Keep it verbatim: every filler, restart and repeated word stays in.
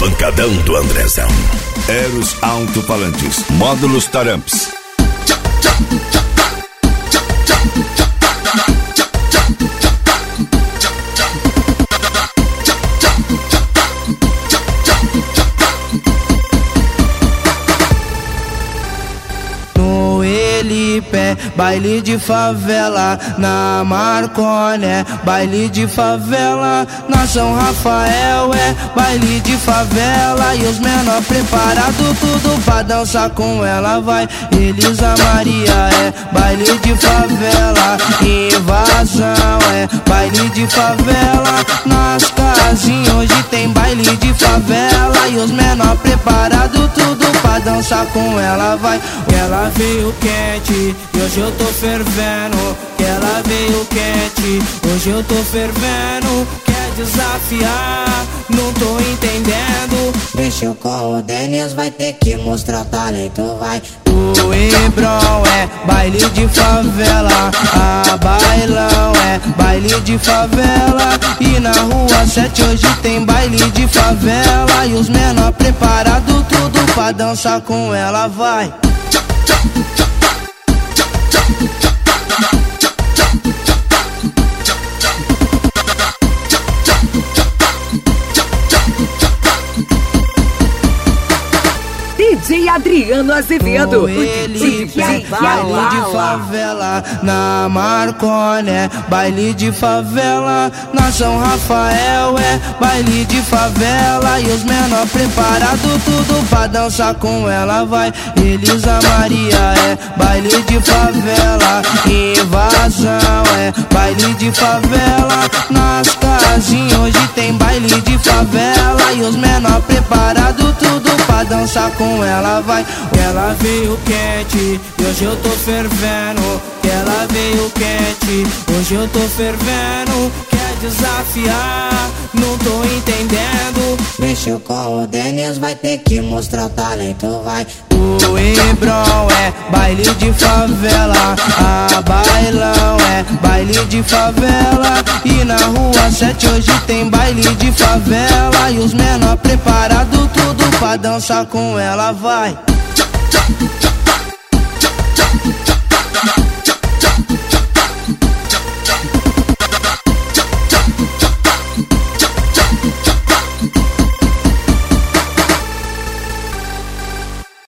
pancadão do Andrezão. Eros Alto-Falantes, módulos Taramps. Pé, baile de favela, na Marconé, baile de favela, na São Rafael é baile de favela, e os menor preparado tudo pra dançar com ela vai. Elisa Maria é baile de favela, Invasão é baile de favela, nas casinhas hoje tem baile de favela, e os menor preparado tudo pra dançar com ela vai. Ela veio quente e hoje eu tô fervendo, que ela veio quente, hoje eu tô fervendo. Quer desafiar, não tô entendendo. Mexeu com o Denis, vai ter que mostrar talento, vai. O Hebron é baile de favela, a Bailão é baile de favela, e na Rua sete hoje tem baile de favela, e os menor preparado tudo pra dançar com ela vai. D J Adriano Azevedo, ele pé, baile de favela, na Marconé, baile de favela, na São Rafael é baile de favela, e os menor preparado tudo pra dançar com ela vai. Elisa Maria é baile de favela, Invasão é baile de favela, nas casinhas hoje tem baile de favela, e os menor preparado tudo pra dançar com ela vai. Ela veio quente e hoje eu tô fervendo, que ela veio quente, hoje eu tô fervendo. Quer desafiar, não tô entendendo. Mexeu com o Denis, vai ter que mostrar talento, vai. O Hebron é baile de favela, a Bailão é baile de favela, e na Rua sete hoje tem baile de favela, e os menor preparado tudo pra dançar com ela vai.